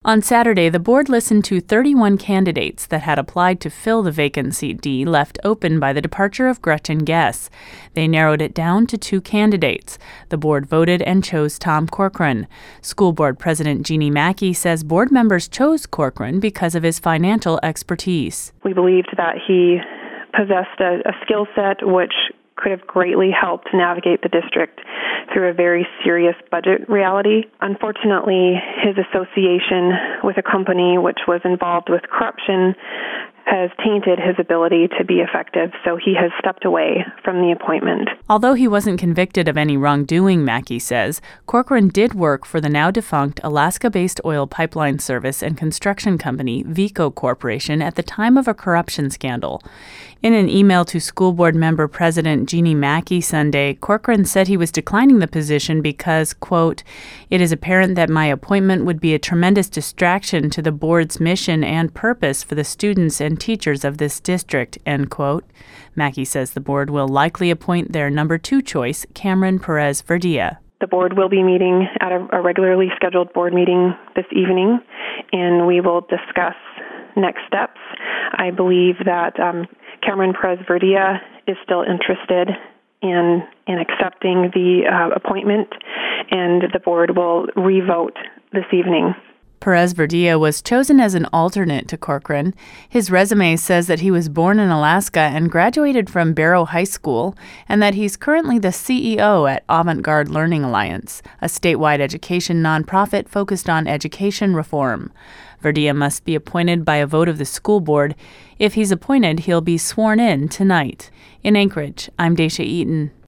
On Saturday, the board listened to 31 candidates that had applied to fill the vacant seat D left open by the departure of Gretchen Guess. They narrowed it down to 2 candidates. The board voted and chose Tom Corcoran. School board president Jeannie Mackey says board members chose Corcoran because of his financial expertise. We believed that he possessed a skill set which could have greatly helped navigate the district through a very serious budget reality. Unfortunately, his association with a company which was involved with corruption has tainted his ability to be effective, so he has stepped away from the appointment. Although he wasn't convicted of any wrongdoing, Mackey says, Corcoran did work for the now-defunct Alaska-based oil pipeline service and construction company Veeco Corporation at the time of a corruption scandal. In an email to school board member President Jeannie Mackey Sunday, Corcoran said he was declining the position because, quote, "It is apparent that my appointment would be a tremendous distraction to the board's mission and purpose for the students and teachers of this district," end quote. Mackey says the board will likely appoint their number 2 choice, Cameron Perez Verdia. The board will be meeting at a regularly scheduled board meeting this evening, and we will discuss next steps. I believe that Cameron Perez Verdia is still interested in accepting the appointment, and the board will re-vote this evening. Perez Verdia was chosen as an alternate to Corcoran. His resume says that he was born in Alaska and graduated from Barrow High School, and that he's currently the CEO at Avant-Garde Learning Alliance, a statewide education nonprofit focused on education reform. Verdia must be appointed by a vote of the school board. If he's appointed, he'll be sworn in tonight. In Anchorage, I'm Daisha Eaton.